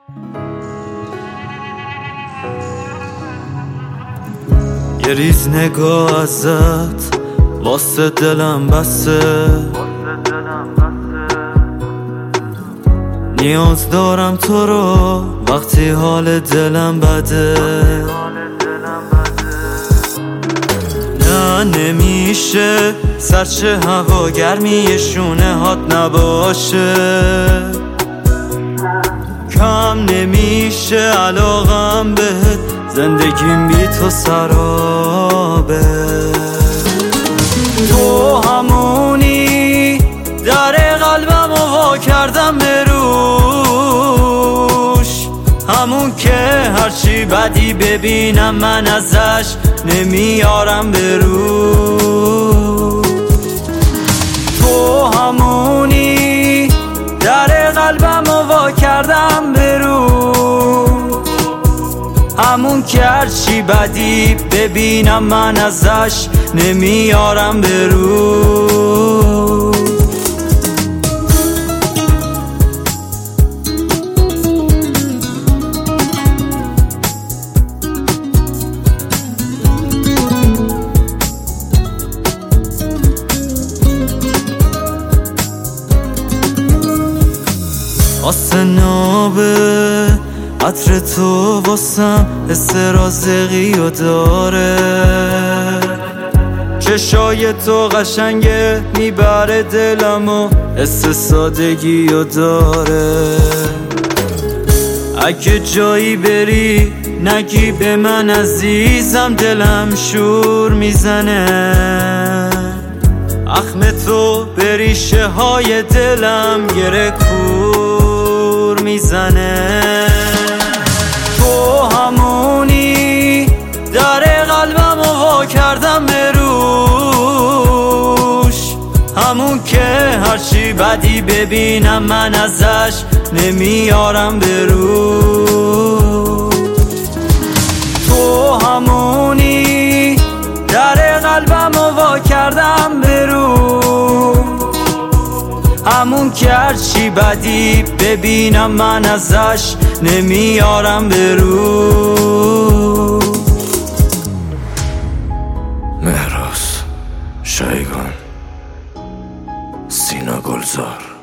یه ریز نگاه ازت واسه دلم بسه، نیاز دارم تو رو وقتی حال دلم بده. نه نمیشه سرچه هوا گرمی شونه هات نباشه، کم نمیشه علاقم بهت زندگیم بی تو سرابه. تو همونی در قلبم وا کردم به روش، همون که هرچی بدی ببینم من ازش نمیارم به روش. تو همونی در قلبم وا کردم به روش، همون که هرچی بدی ببینم من ازش نمیارم به روش. آسنابه عطر تو واسم حس رازقی و داره، چشای تو قشنگه میبره دلم و حس سادگی و داره. اگه جایی بری نگی به من عزیزم دلم شور میزنه، اخم تو به ریشه های دلم گره کور میزنه. تو همونی در قلبم وا کردم به روش، همون که هرچی بدی ببینم من ازش نمیارم به روش. تو همونی در قلبم وا کردم به روش، همون که هرچی بدی ببینم من ازش نمیارم به روش. مهراز شایگان، سینا گلزار.